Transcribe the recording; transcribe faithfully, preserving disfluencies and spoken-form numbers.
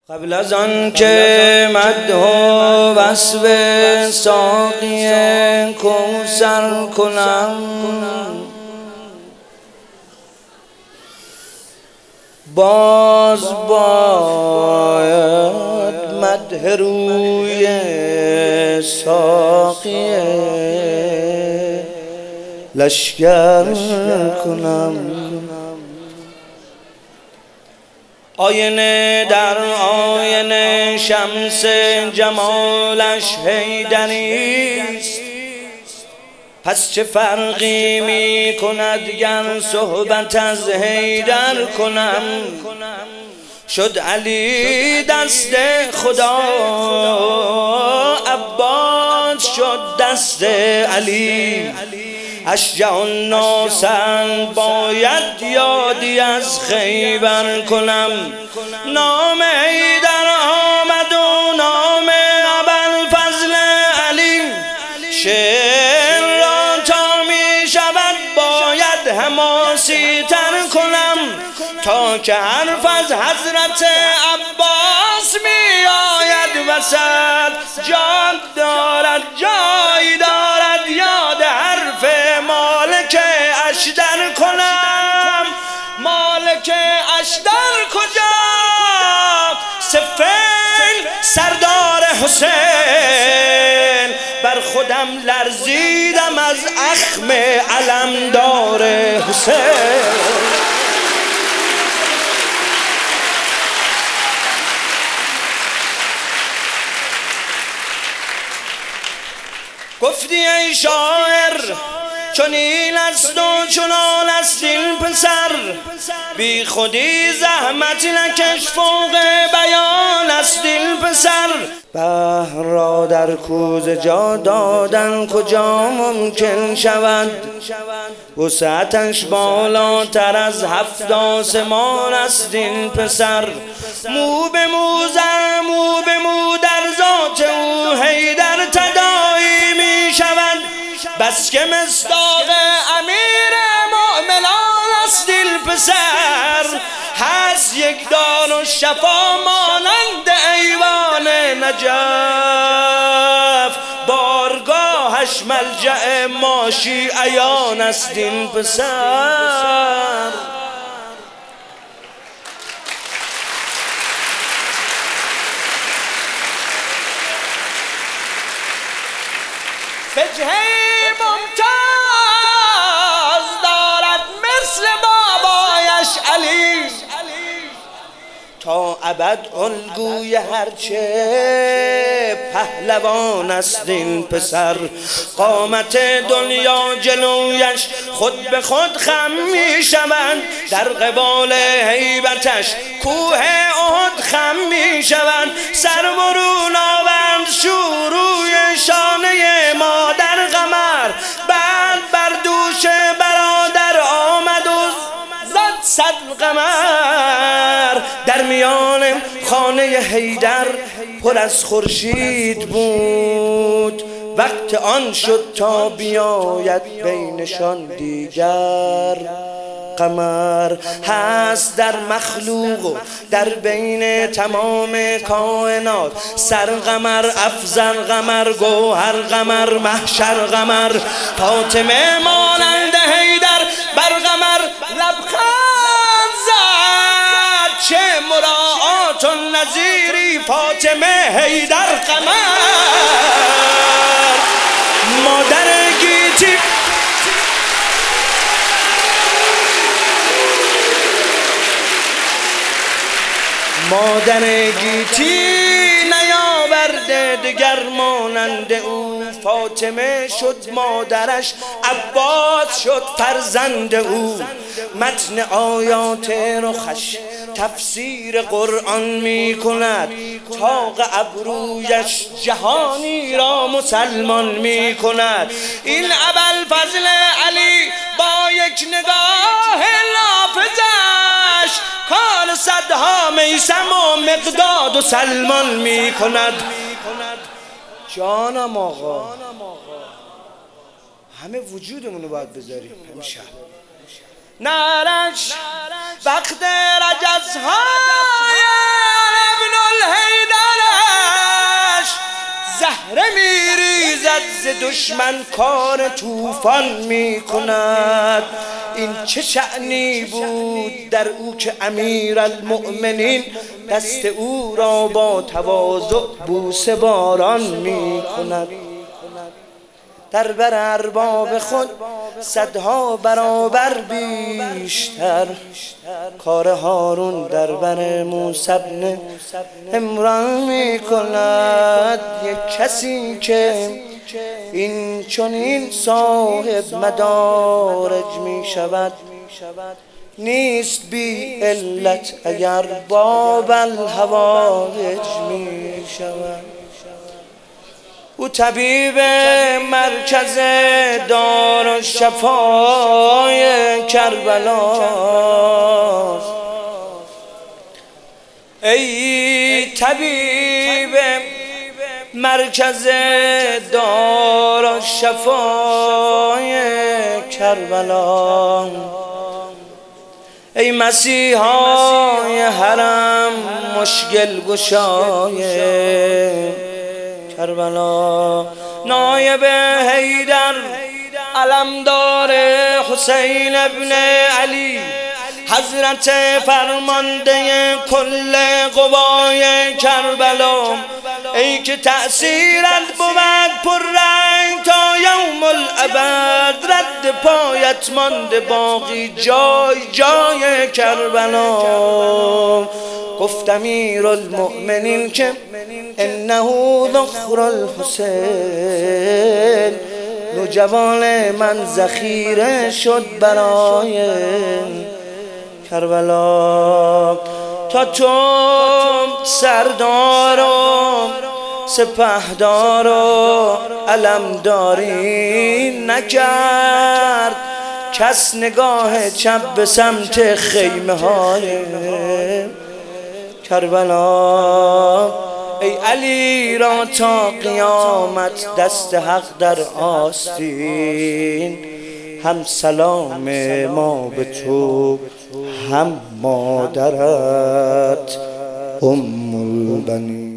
قبل از آن که مدح و وصف ساقی کوثر کنم، باز باید مدح روی ساقی لشکر کنم. آینه در آینه شمس جمالش حیدریست، پس چه فرقی می کند گر صحبت از حیدر کنم. شد علی دست خدا، عباس شد دست علی. اشجع الناس باید یادی از خیبر کنم. نام حیدر آمد و نام ابوالفضل علی، شعر را تا می شود باید حماسی تر کنم، تا که حرف از حضرت عباس می آید وسط. جان دارد جای دارد یاد حرف مالک اشتر کنم. مالک اشتر کجا؟ سفین سردار حسین. بر خودم لرزیدم از اخم علمدار حسین. گفتی ای شاعر چنین است و چنان است این پسر، بی خودی زحمت نکش فوق بیان است این پسر. بحر را در کوزه جا دادن کجا ممکن شود، وسعتش بالاتر از هفت آسمان است این پسر. مو به مو زر مو به مو در ذات او حیدر تداعی می شود، بس که مصداق امیر مؤمنان است این پسر. هست یک دار و شفا مانند ایوان نجف، بارگاهش ملجأ ما شیعیان است این پسر. وجهی ممتاز دارد مثل بابایش علی، تا ابد الگوی هرچه پهلوان است این پسر. قامت دنیا جلویش خود به خود خم می شوند، در قبال هیبتش کوه احد خم می شوند. سر برون آورد شوروی شانه مادر قمر، بعد بر دوش برادر آمد و زد صد قمر. در میان خانه حیدر پر از خورشید بود، وقت آن شد تا بیاید بینشان دیگر قمر. هست در مخلوق و در بین تمام کائنات سر قمر، افضل قمر، گوهر قمر، محشر قمر. فاطمه مانند حیدر بر قمر لبخند زد، چه مراعات النظیری فاطمه حیدر قمر. مادر گیتی مادر گیتی نیاورده دگر مانند او. فاطمه شد مادرش، عباس شد فرزند او. متن آیات رخش تفسیر قرآن می کند، طاق ابرویش جهانی را مسلمان می کند. این ابوالفضل علی با یک نگاه لافزش کار صدها میثم و مقداد و سلمان می کند. جانم آقا، همه وجودمونو باید بذاریم همیشه. نرش وقت رجزهای ابن دشمن کار طوفان می کند. این چه شأنی بود در او که امیرالمؤمنین دست او را با تواضع بوسه باران می کند. در بر ارباب خود صدها برابر بیشتر کار هارون در بر موسی بن عمران می کند. یک کسی که این چنین صاحب مدارج می شود نیست بی علت اگر باب الحوائج می شود. او طبیب مرکز دارالشفای کربلاست. ای طبیب مرکز دارالشفای کربلا، ای مسیحای حرم مشکل گشای کربلا، نایب حیدر علمدار حسین ابن علی، حضرت فرمانده کل قوای کربلا، ای که تأثیرت بود پر رنگ تا یوم الابد، رد پایت مانده باقی جای جای کربلا. گفت امیرالمؤمنین که انه ذخر الحسین، نوجوان من ذخیره شد برای کربلا. تا تو سردار و سپهدار و علمداری نکرد کس نگاه چپ به سمت خیمه های کربلا. ای علی را تا قیامت دست حق در آستین، هم سلام ما به تو هم مادرت ام البنین.